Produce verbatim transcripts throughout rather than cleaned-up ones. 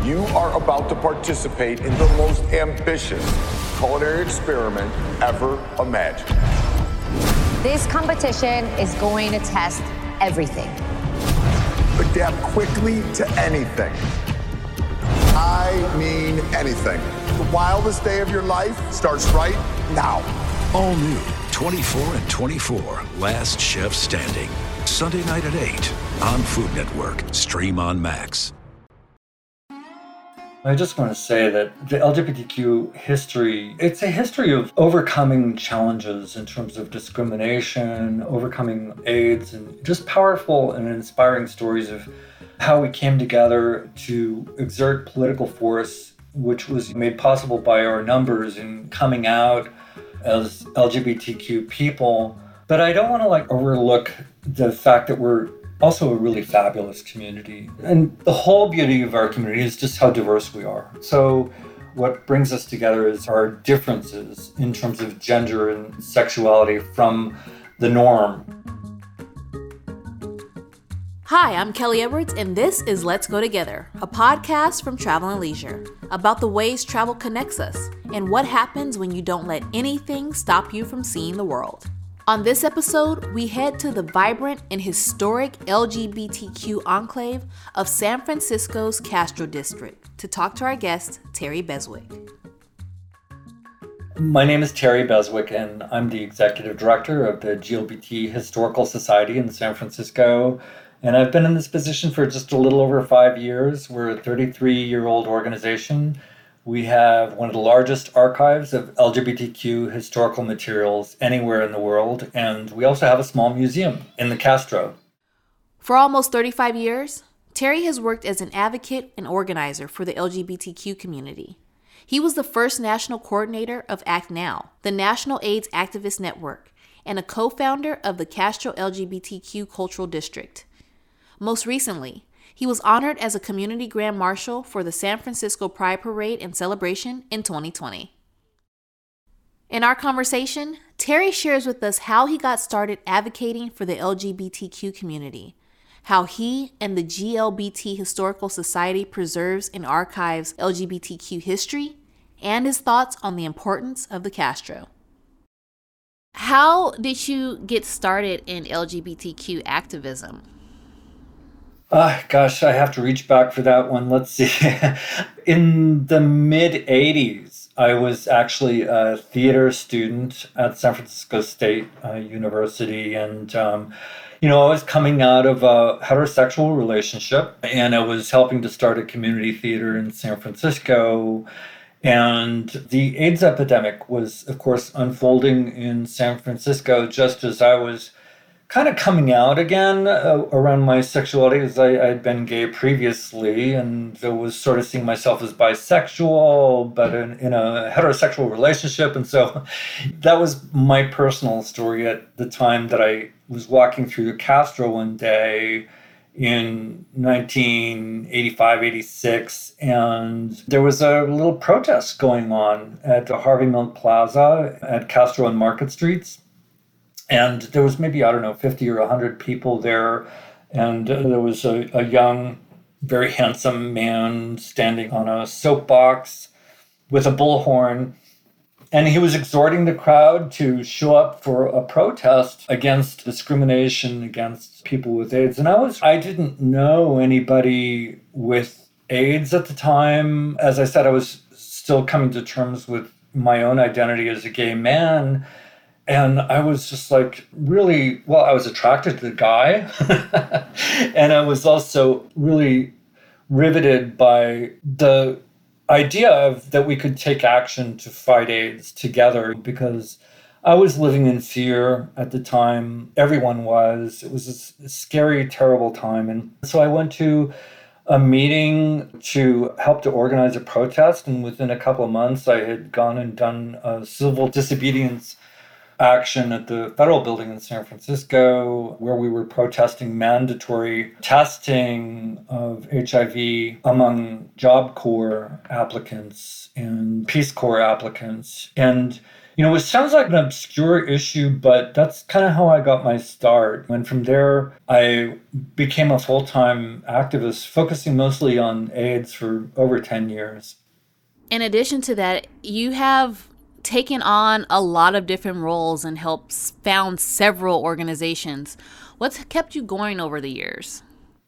You are about to participate in the most ambitious culinary experiment ever imagined. This competition is going to test everything. Adapt quickly to anything. I mean anything. The wildest day of your life starts right now. All new twenty-four and twenty-four, Last Chef Standing. Sunday night at eight on Food Network. Stream on Max. I just want to say that the L G B T Q history, it's a history of overcoming challenges in terms of discrimination, overcoming AIDS, and just powerful and inspiring stories of how we came together to exert political force, which was made possible by our numbers in coming out as L G B T Q people. But I don't want to like overlook the fact that we're also a really fabulous community. And the whole beauty of our community is just how diverse we are. So what brings us together is our differences in terms of gender and sexuality from the norm. Hi, I'm Kelly Edwards, and this is Let's Go Together, a podcast from Travel and Leisure about the ways travel connects us and what happens when you don't let anything stop you from seeing the world. On this episode, we head to the vibrant and historic L G B T Q enclave of San Francisco's Castro District to talk to our guest, Terry Beswick. My name is Terry Beswick, and I'm the executive director of the G L B T Historical Society in San Francisco. And I've been in this position for just a little over five years. We're a thirty-three-year-old organization. We have one of the largest archives of L G B T Q historical materials anywhere in the world, and we also have a small museum in the Castro. For almost thirty-five years, Terry has worked as an advocate and organizer for the L G B T Q community. He was the first national coordinator of ACT NOW, the National AIDS Activist Network, and a co-founder of the Castro L G B T Q Cultural District. Most recently, he was honored as a Community Grand Marshal for the San Francisco Pride Parade and Celebration in twenty twenty. In our conversation, Terry shares with us how he got started advocating for the L G B T Q community, how he and the G L B T Historical Society preserves and archives L G B T Q history, and his thoughts on the importance of the Castro. How did you get started in L G B T Q activism? Uh, gosh, I have to reach back for that one. Let's see. In the mid eighties, I was actually a theater student at San Francisco State uh, University. And, um, you know, I was coming out of a heterosexual relationship, and I was helping to start a community theater in San Francisco. And the AIDS epidemic was, of course, unfolding in San Francisco just as I was kind of coming out again uh, around my sexuality, as I had been gay previously, and I was sort of seeing myself as bisexual, but in, in a heterosexual relationship. And so that was my personal story at the time that I was walking through the Castro one day in nineteen eighty-five, eighty-six, and there was a little protest going on at the Harvey Milk Plaza at Castro and Market Streets. And there was maybe, I don't know, fifty or one hundred people there. And uh, there was a, a young, very handsome man standing on a soapbox with a bullhorn. And he was exhorting the crowd to show up for a protest against discrimination against people with AIDS. And I was, I didn't know anybody with AIDS at the time. As I said, I was still coming to terms with my own identity as a gay man. And I was just like really, well, I was attracted to the guy. And I was also really riveted by the idea of that we could take action to fight AIDS together, because I was living in fear at the time. Everyone was. It was a scary, terrible time. And so I went to a meeting to help to organize a protest. And within a couple of months, I had gone and done a civil disobedience action at the federal building in San Francisco, where we were protesting mandatory testing of H I V among Job Corps applicants and Peace Corps applicants. And You know, it sounds like an obscure issue, but that's kind of how I got my start. And from there, I became a full-time activist, focusing mostly on AIDS for over ten years. In addition to that, you have taken on a lot of different roles and helped found several organizations. What's kept you going over the years?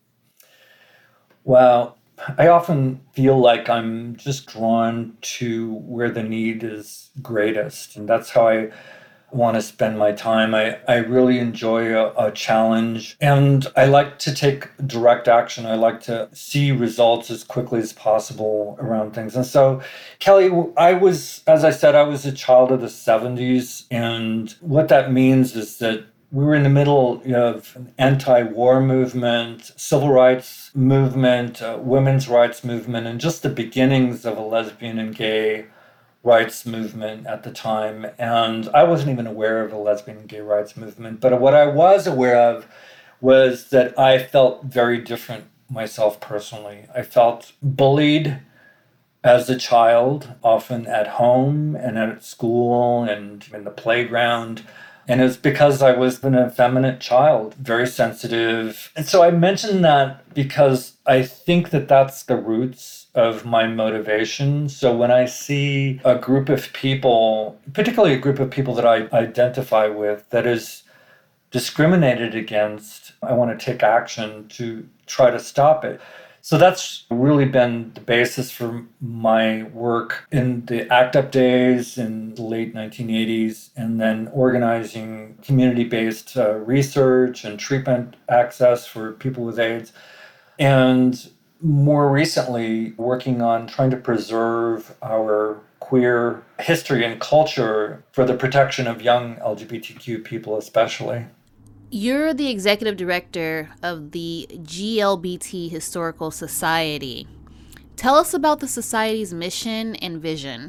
Well, I often feel like I'm just drawn to where the need is greatest. And that's how I want to spend my time. I, I really enjoy a, a challenge. And I like to take direct action. I like to see results as quickly as possible around things. And so, Kelly, I was, as I said, I was a child of the seventies. And what that means is that we were in the middle of an anti-war movement, civil rights movement, uh, women's rights movement, and just the beginnings of a lesbian and gay rights movement at the time. And I wasn't even aware of a lesbian and gay rights movement. But what I was aware of was that I felt very different myself personally. I felt bullied as a child, often at home and at school and in the playground. And it's because I was an effeminate child, very sensitive. And so I mention that because I think that that's the roots of my motivation. So when I see a group of people, particularly a group of people that I identify with, that is discriminated against, I want to take action to try to stop it. So that's really been the basis for my work in the ACT UP days in the late nineteen eighties, and then organizing community-based uh, research and treatment access for people with AIDS. And more recently, working on trying to preserve our queer history and culture for the protection of young L G B T Q people especially. You're the executive director of the G L B T Historical Society. Tell us about the society's mission and vision.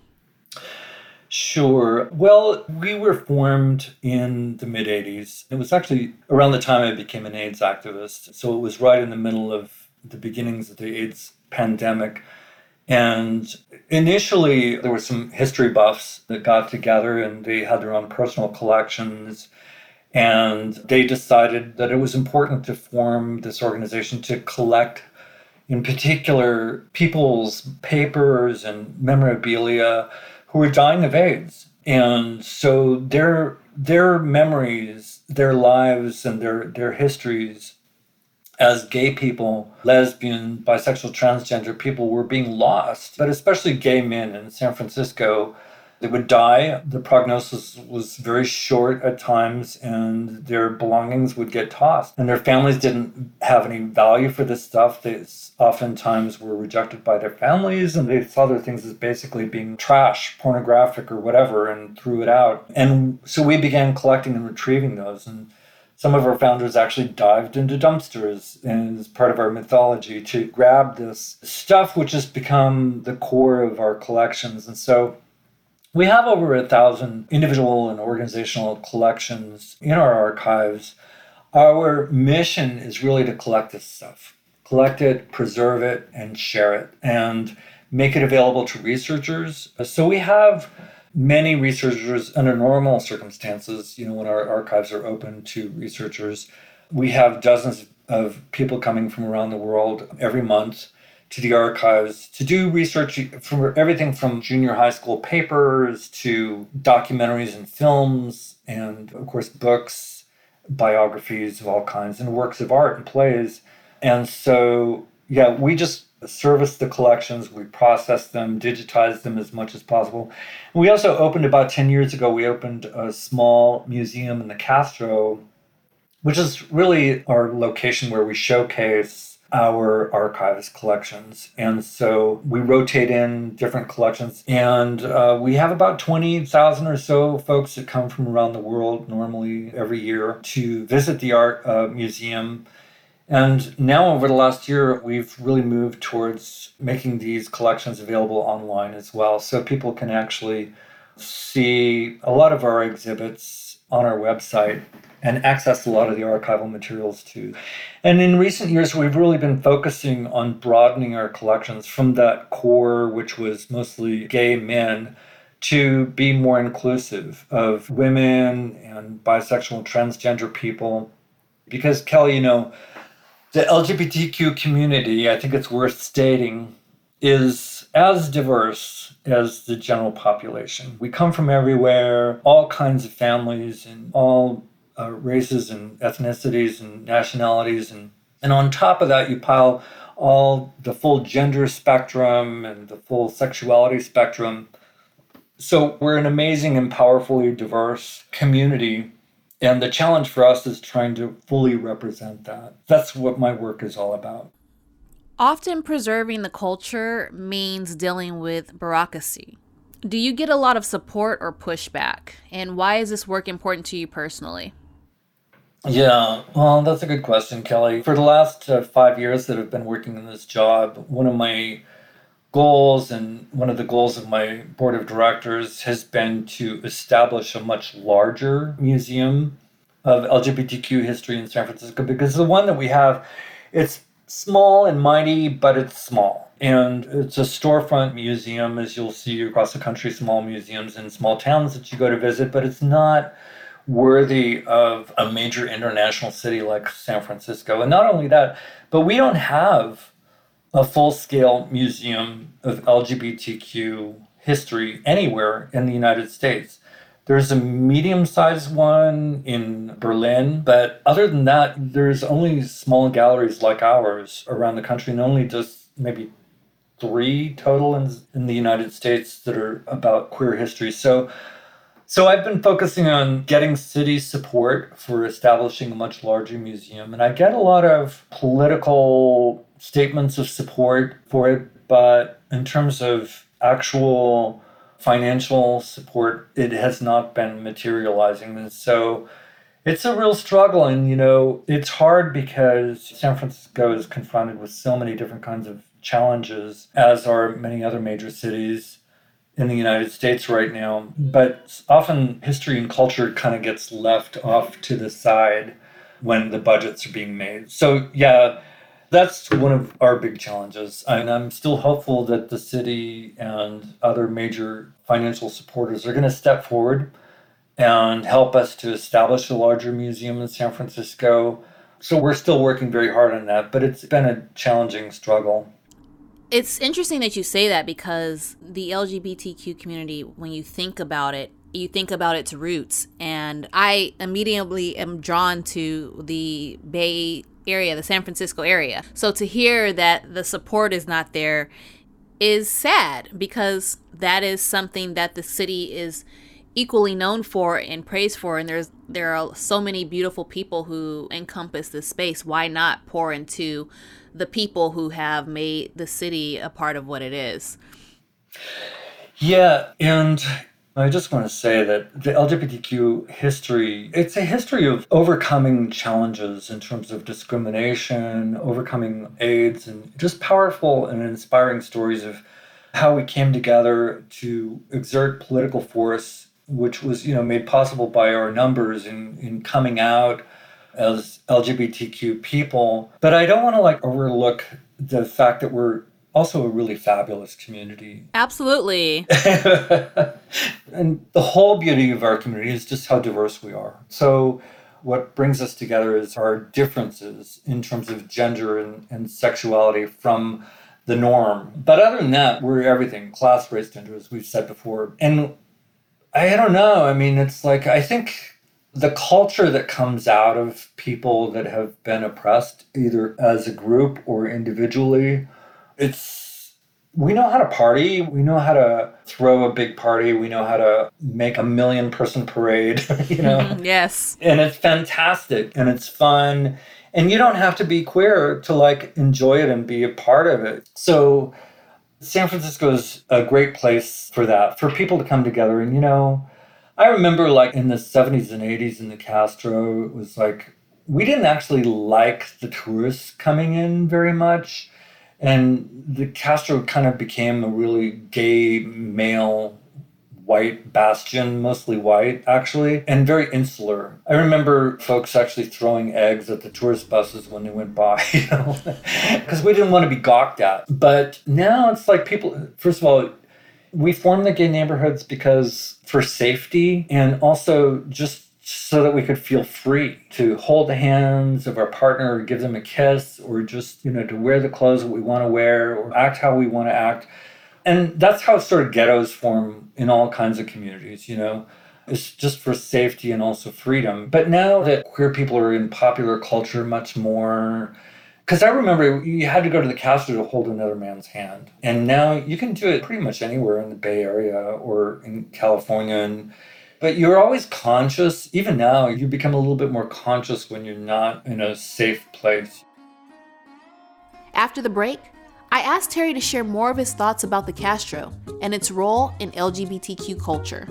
Sure. Well, we were formed in the mid-eighties. It was actually around the time I became an AIDS activist. So it was right in the middle of the beginnings of the AIDS pandemic. And initially, there were some history buffs that got together and they had their own personal collections. And they decided that it was important to form this organization to collect, in particular, people's papers and memorabilia who were dying of AIDS. And so their their memories, their lives, and their, their histories as gay people, lesbian, bisexual, transgender people were being lost, but especially gay men in San Francisco. They would die. The prognosis was very short at times, and their belongings would get tossed. And their families didn't have any value for this stuff. They oftentimes were rejected by their families, and they saw their things as basically being trash, pornographic, or whatever, and threw it out. And so we began collecting and retrieving those. And some of our founders actually dived into dumpsters as part of our mythology to grab this stuff, which has become the core of our collections. And so we have over a thousand individual and organizational collections in our archives. Our mission is really to collect this stuff, collect it, preserve it, and share it, and make it available to researchers. So we have many researchers under normal circumstances, you know, when our archives are open to researchers. We have dozens of people coming from around the world every month to the archives to do research for everything from junior high school papers to documentaries and films, and of course books, biographies of all kinds, and works of art and plays. And so, yeah, we just service the collections, we process them, digitize them as much as possible. We also opened about ten years ago, we opened a small museum in the Castro, which is really our location where we showcase our archives collections. And so we rotate in different collections, and uh, we have about twenty thousand or so folks that come from around the world normally every year to visit the art uh, museum. And now over the last year, we've really moved towards making these collections available online as well. So people can actually see a lot of our exhibits on our website and access a lot of the archival materials too. And in recent years, we've really been focusing on broadening our collections from that core, which was mostly gay men, to be more inclusive of women and bisexual and transgender people. Because, Kelly, you know, the L G B T Q community, I think it's worth stating, is as diverse as the general population. We come from everywhere, all kinds of families and all uh, races and ethnicities and nationalities. And, and on top of that, you pile all the full gender spectrum and the full sexuality spectrum. So we're an amazing and powerfully diverse community. And the challenge for us is trying to fully represent that. That's what my work is all about. Often preserving the culture means dealing with bureaucracy. Do you get a lot of support or pushback? And why is this work important to you personally? Yeah, well, that's a good question, Kelly. For the last uh, five years that I've been working in this job, one of my goals and one of the goals of my board of directors has been to establish a much larger museum of L G B T Q history in San Francisco, because the one that we have, it's small and mighty, but it's small. And it's a storefront museum, as you'll see across the country, small museums in small towns that you go to visit, but it's not worthy of a major international city like San Francisco. And not only that, but we don't have a full-scale museum of L G B T Q history anywhere in the United States. There's a medium-sized one in Berlin, but other than that, there's only small galleries like ours around the country, and only just maybe three total in, in the United States that are about queer history. So, so I've been focusing on getting city support for establishing a much larger museum, and I get a lot of political statements of support for it, but in terms of actual financial support, it has not been materializing. And so it's a real struggle. And, you know, it's hard because San Francisco is confronted with so many different kinds of challenges, as are many other major cities in the United States right now. But often history and culture kind of gets left off to the side when the budgets are being made. So, yeah, that's one of our big challenges. And I'm still hopeful that the city and other major financial supporters are going to step forward and help us to establish a larger museum in San Francisco. So we're still working very hard on that, but it's been a challenging struggle. It's interesting that you say that, because the L G B T Q community, when you think about it, you think about its roots. And I immediately am drawn to the Bay area, the San Francisco area. So to hear that the support is not there is sad, because that is something that the city is equally known for and praised for. And there's there are so many beautiful people who encompass this space. Why not pour into the people who have made the city a part of what it is? Yeah, and I just want to say that the L G B T Q history, it's a history of overcoming challenges in terms of discrimination, overcoming AIDS, and just powerful and inspiring stories of how we came together to exert political force, which was, you know, made possible by our numbers in, in coming out as L G B T Q people. But I don't want to like overlook the fact that we're also a really fabulous community. Absolutely. And the whole beauty of our community is just how diverse we are. So what brings us together is our differences in terms of gender and, and sexuality from the norm. But other than that, we're everything. Class, race, gender, as we've said before. And I don't know. I mean, it's like, I think the culture that comes out of people that have been oppressed, either as a group or individually, it's, we know how to party. We know how to throw a big party. We know how to make a million person parade, you know? Yes. And it's fantastic and it's fun. And you don't have to be queer to like enjoy it and be a part of it. So San Francisco is a great place for that, for people to come together. And, you know, I remember like in the seventies and eighties in the Castro, it was like, we didn't actually like the tourists coming in very much. And the Castro kind of became a really gay, male, white bastion, mostly white, actually, and very insular. I remember folks actually throwing eggs at the tourist buses when they went by, you know, because we didn't want to be gawked at. But now it's like people, first of all, We formed the gay neighborhoods because for safety and also just so that we could feel free to hold the hands of our partner or give them a kiss or just, you know, to wear the clothes that we want to wear or act how we want to act. And that's how sort of ghettos form in all kinds of communities, you know. It's just for safety and also freedom. But now that queer people are in popular culture much more, because I remember you had to go to the Castro to hold another man's hand. And now you can do it pretty much anywhere in the Bay Area or in California. And, but you're always conscious. Even now, you become a little bit more conscious when you're not in a safe place. After the break, I asked Terry to share more of his thoughts about the Castro and its role in L G B T Q culture.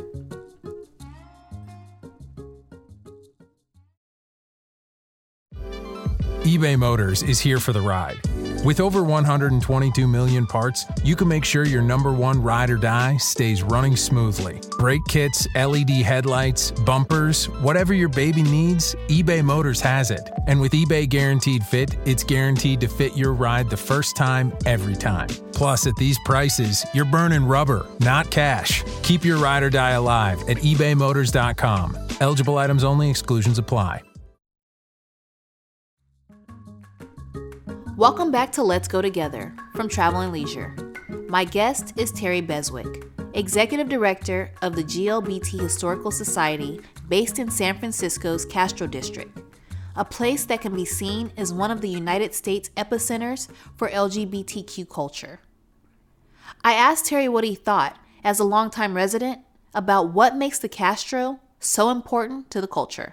eBay Motors is here for the ride. With over one hundred twenty-two million parts, you can make sure your number one ride or die stays running smoothly. Brake kits, L E D headlights, bumpers, whatever your baby needs, eBay Motors has it. And with eBay Guaranteed Fit, it's guaranteed to fit your ride the first time, every time. Plus, at these prices, you're burning rubber, not cash. Keep your ride or die alive at ebay motors dot com. Eligible items only, exclusions apply. Welcome back to Let's Go Together from Travel and Leisure. My guest is Terry Beswick, Executive Director of the G L B T Historical Society based in San Francisco's Castro District, a place that can be seen as one of the United States epicenters for L G B T Q culture. I asked Terry what he thought, as a longtime resident, about what makes the Castro so important to the culture.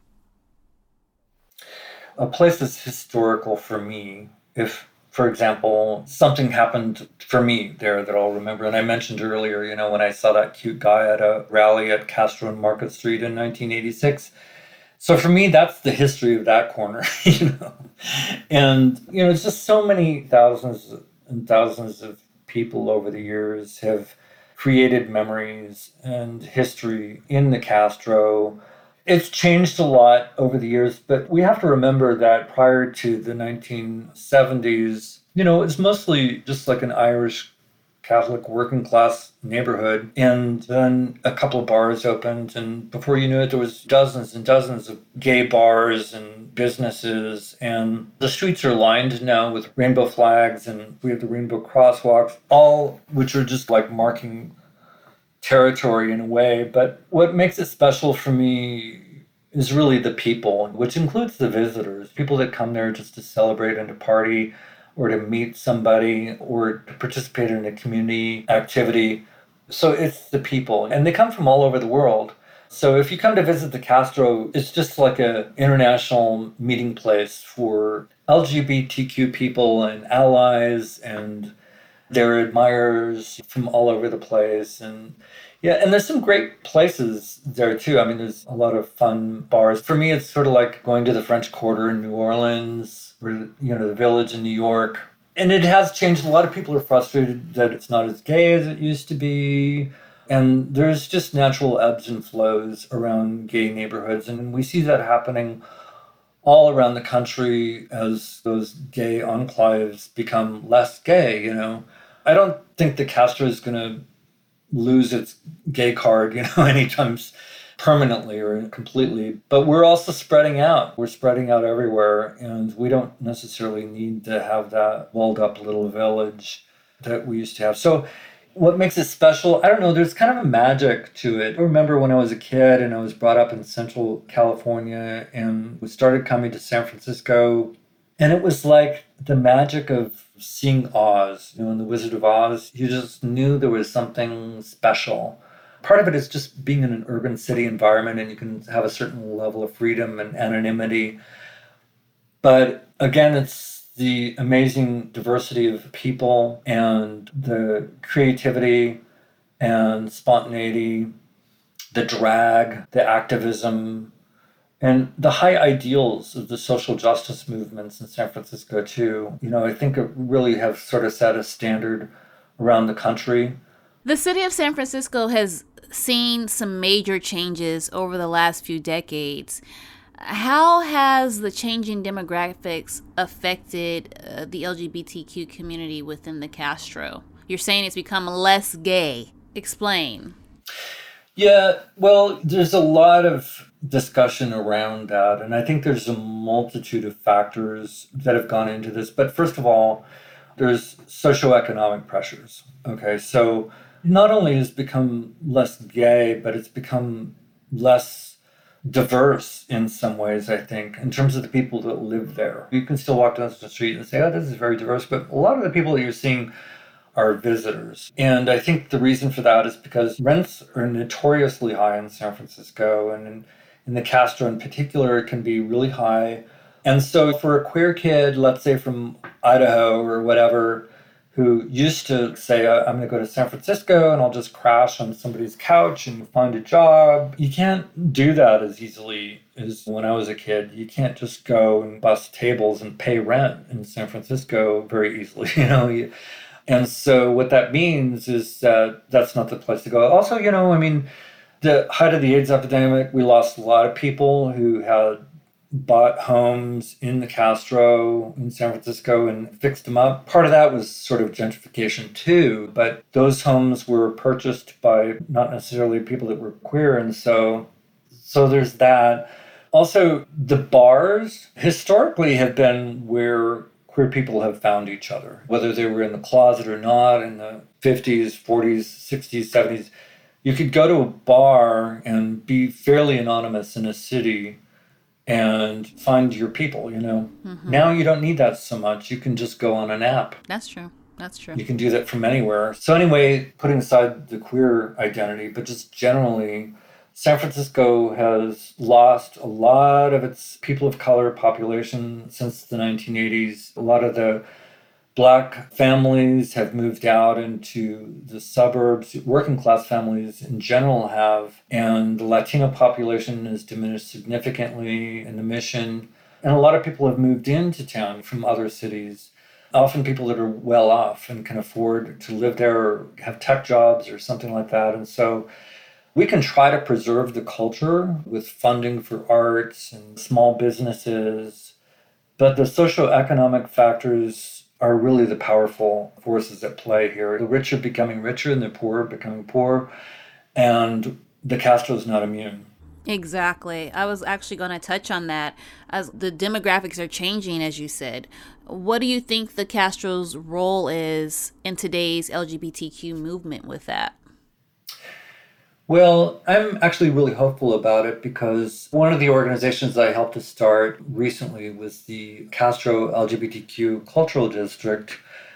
A place that's historical for me, if, for example, something happened for me there that I'll remember. And I mentioned earlier, you know, when I saw that cute guy at a rally at Castro and Market Street in nineteen eighty-six. So for me, that's the history of that corner, you know. And, you know, it's just so many thousands and thousands of people over the years have created memories and history in the Castro. It's changed a lot over the years, but we have to remember that prior to the nineteen seventies, you know, it's mostly just like an Irish Catholic working class neighborhood. And then a couple of bars opened, and before you knew it, there was dozens and dozens of gay bars and businesses. And the streets are lined now with rainbow flags, and we have the rainbow crosswalks, all which are just like marking territory in a way. But what makes it special for me is really the people, which includes the visitors, people that come there just to celebrate and to party or to meet somebody or to participate in a community activity. So it's the people, and they come from all over the world. So if you come to visit the Castro, it's just like an international meeting place for L G B T Q people and allies and their admirers from all over the place. And yeah, and there's some great places there too. I mean, there's a lot of fun bars. For me, it's sort of like going to the French Quarter in New Orleans or, you know, the Village in New York. And it has changed. A lot of people are frustrated that it's not as gay as it used to be. And there's just natural ebbs and flows around gay neighborhoods. And we see that happening all around the country as those gay enclaves become less gay, you know. I don't think the Castro is going to lose its gay card, you know, anytime permanently or completely. But we're also spreading out. We're spreading out everywhere, and we don't necessarily need to have that walled up little village that we used to have. So what makes it special? I don't know. There's kind of a magic to it. I remember when I was a kid and I was brought up in Central California and we started coming to San Francisco, and it was like the magic of seeing Oz, you know, in The Wizard of Oz. You just knew there was something special. Part of it is just being in an urban city environment, and you can have a certain level of freedom and anonymity. But again, it's the amazing diversity of people and the creativity and spontaneity, the drag, the activism, and the high ideals of the social justice movements in San Francisco, too. You know, I think it really have sort of set a standard around the country. The city of San Francisco has seen some major changes over the last few decades. How has the changing demographics affected uh, the L G B T Q community within the Castro? You're saying it's become less gay. Explain. Yeah, well, there's a lot of discussion around that. And I think there's a multitude of factors that have gone into this. But first of all, there's socioeconomic pressures. Okay, so not only has it become less gay, but it's become less diverse in some ways, I think, in terms of the people that live there. You can still walk down the street and say, oh, this is very diverse. But a lot of the people that you're seeing are visitors. And I think the reason for that is because rents are notoriously high in San Francisco, and in, in the Castro in particular, it can be really high. And so for a queer kid, let's say from Idaho or whatever, who used to say, I'm going to go to San Francisco and I'll just crash on somebody's couch and find a job, you can't do that as easily as when I was a kid. You can't just go and bust tables and pay rent in San Francisco very easily, you know. You, And so what that means is that that's not the place to go. Also, you know, I mean, the height of the AIDS epidemic, we lost a lot of people who had bought homes in the Castro in San Francisco and fixed them up. Part of that was sort of gentrification too, but those homes were purchased by not necessarily people that were queer. And so, so there's that. Also, the bars historically have been where queer people have found each other, whether they were in the closet or not in the fifties, forties, sixties, seventies. You could go to a bar and be fairly anonymous in a city and find your people, you know. Mm-hmm. Now you don't need that so much. You can just go on an app. That's true. That's true. You can do that from anywhere. So anyway, putting aside the queer identity, but just generally, San Francisco has lost a lot of its people of color population since the nineteen eighties. A lot of the Black families have moved out into the suburbs. Working class families in general have. And the Latino population has diminished significantly in the Mission. And a lot of people have moved into town from other cities. Often people that are well off and can afford to live there or have tech jobs or something like that. And so we can try to preserve the culture with funding for arts and small businesses, but the socioeconomic factors are really the powerful forces at play here. The rich are becoming richer and the poor are becoming poor, and the Castro is not immune. Exactly. I was actually going to touch on that as the demographics are changing, as you said. What do you think the Castro's role is in today's L G B T Q movement with that? Well, I'm actually really hopeful about it because one of the organizations I helped to start recently was the Castro L G B T Q Cultural District.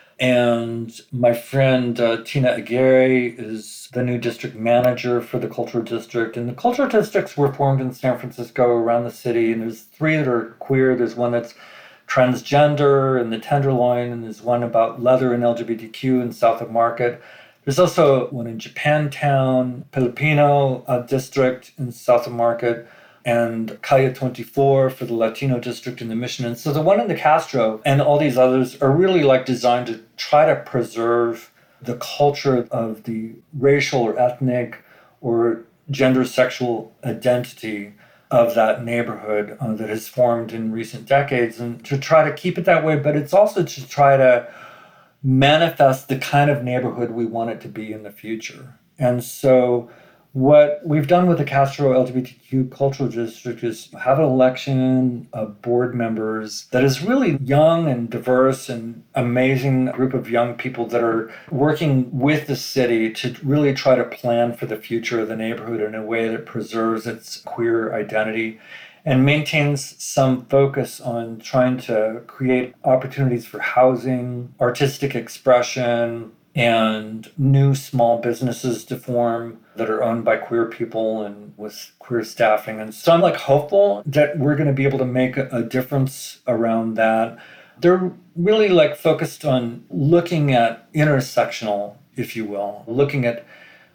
And my friend uh, Tina Aguirre is the new district manager for the Cultural District. And the Cultural Districts were formed in San Francisco around the city. And there's three that are queer. There's one that's transgender in the Tenderloin, and there's one about leather and L G B T Q in South of Market. There's also one in Japantown, Filipino uh, district in South of Market, and Calle twenty-four for the Latino district in the Mission. And so the one in the Castro and all these others are really like designed to try to preserve the culture of the racial or ethnic or gender sexual identity of that neighborhood uh, that has formed in recent decades, and to try to keep it that way. But it's also to try to manifest the kind of neighborhood we want it to be in the future. And so what we've done with the Castro L G B T Q Cultural District is have an election of board members that is really young and diverse and amazing group of young people that are working with the city to really try to plan for the future of the neighborhood in a way that preserves its queer identity and maintains some focus on trying to create opportunities for housing, artistic expression, and new small businesses to form that are owned by queer people and with queer staffing. And so I'm like hopeful that we're going to be able to make a, a difference around that. They're really like focused on looking at intersectional, if you will, looking at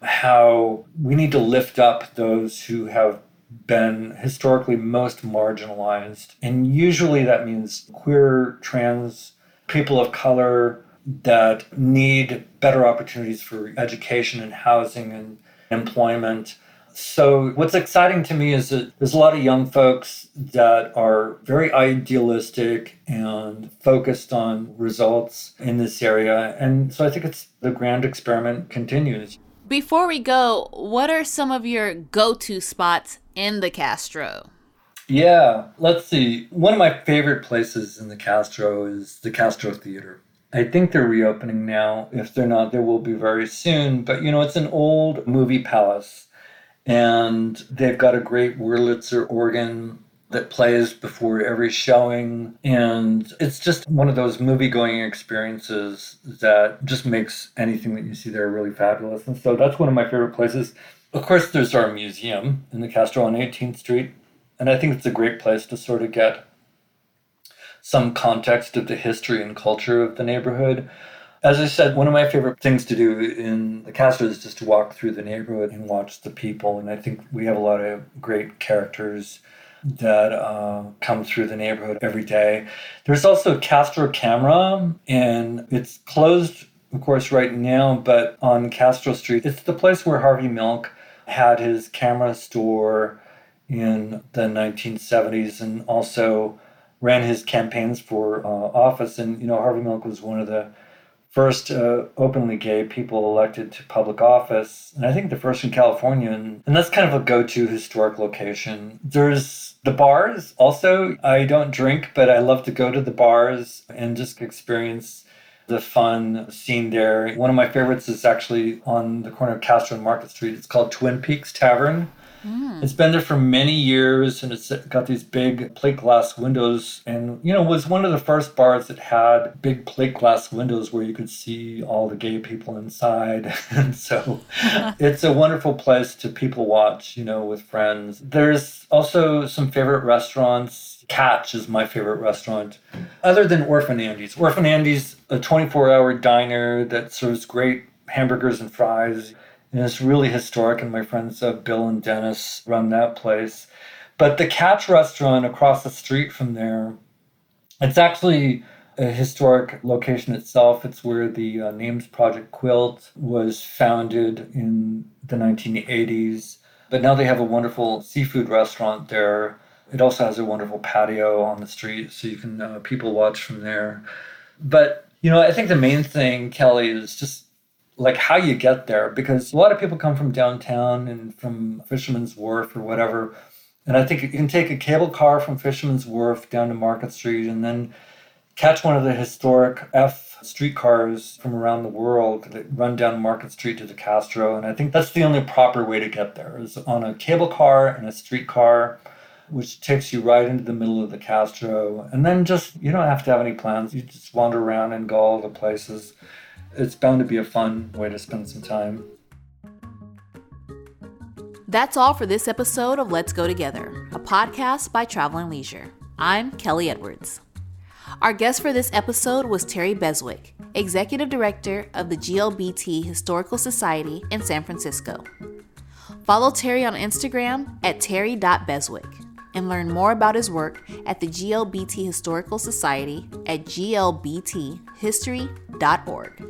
how we need to lift up those who have been historically most marginalized. And usually that means queer, trans, people of color that need better opportunities for education and housing and employment. So what's exciting to me is that there's a lot of young folks that are very idealistic and focused on results in this area. And so I think it's the grand experiment continues. Before we go, what are some of your go-to spots in the Castro? Yeah, let's see. One of my favorite places in the Castro is the Castro Theater. I think they're reopening now. If they're not, they will be very soon. But, you know, it's an old movie palace. And they've got a great Wurlitzer organ that plays before every showing. And it's just one of those movie-going experiences that just makes anything that you see there really fabulous. And so that's one of my favorite places. Of course, there's our museum in the Castro on eighteenth Street. And I think it's a great place to sort of get some context of the history and culture of the neighborhood. As I said, one of my favorite things to do in the Castro is just to walk through the neighborhood and watch the people. And I think we have a lot of great characters that uh, come through the neighborhood every day. There's also Castro Camera, and it's closed, of course, right now, but on Castro Street, it's the place where Harvey Milk had his camera store in the nineteen seventies and also ran his campaigns for uh, office. And, you know, Harvey Milk was one of the first uh, openly gay people elected to public office, and I think the first in California, and, and that's kind of a go-to historic location. There's the bars also. I don't drink, but I love to go to the bars and just experience the fun scene there. One of my favorites is actually on the corner of Castro and Market Street. It's called Twin Peaks Tavern. Mm. It's been there for many years, and it's got these big plate glass windows, and, you know, was one of the first bars that had big plate glass windows where you could see all the gay people inside. And so it's a wonderful place to people watch, you know, with friends. There's also some favorite restaurants. Catch is my favorite restaurant, other than Orphan Andy's. Orphan Andy's a twenty-four hour diner that serves great hamburgers and fries. And it's really historic, and my friends uh, Bill and Dennis run that place. But the Catch restaurant across the street from there, it's actually a historic location itself. It's where the uh, Names Project Quilt was founded in the nineteen eighties. But now they have a wonderful seafood restaurant there. It also has a wonderful patio on the street, so you can uh, people watch from there. But, you know, I think the main thing, Kelly, is just like how you get there, because a lot of people come from downtown and from Fisherman's Wharf or whatever. And I think you can take a cable car from Fisherman's Wharf down to Market Street and then catch one of the historic F streetcars from around the world that run down Market Street to the Castro. And I think that's the only proper way to get there, is on a cable car and a streetcar, which takes you right into the middle of the Castro. And then just, you don't have to have any plans. You just wander around and go all the places. It's bound to be a fun way to spend some time. That's all for this episode of Let's Go Together, a podcast by Travel and Leisure. I'm Kelly Edwards. Our guest for this episode was Terry Beswick, Executive Director of the G L B T Historical Society in San Francisco. Follow Terry on Instagram at terry dot beswick and learn more about his work at the G L B T Historical Society at g l b t history dot org.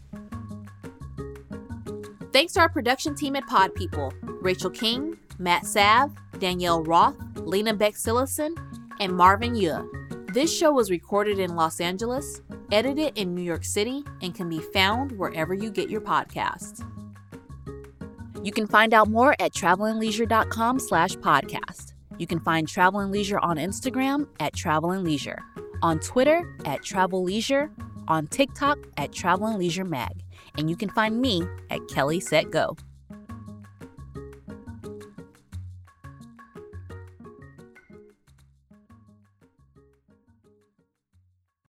Thanks to our production team at Pod People, Rachel King, Matt Sav, Danielle Roth, Lena Beck-Sillison, and Marvin Yuh. This show was recorded in Los Angeles, edited in New York City, and can be found wherever you get your podcasts. You can find out more at travelandleisure.com slash podcast. You can find Travel and Leisure on Instagram at Travel and Leisure, on Twitter at Travel Leisure, on TikTok at Travel and Leisure Mag, and you can find me at Kelly Set Go.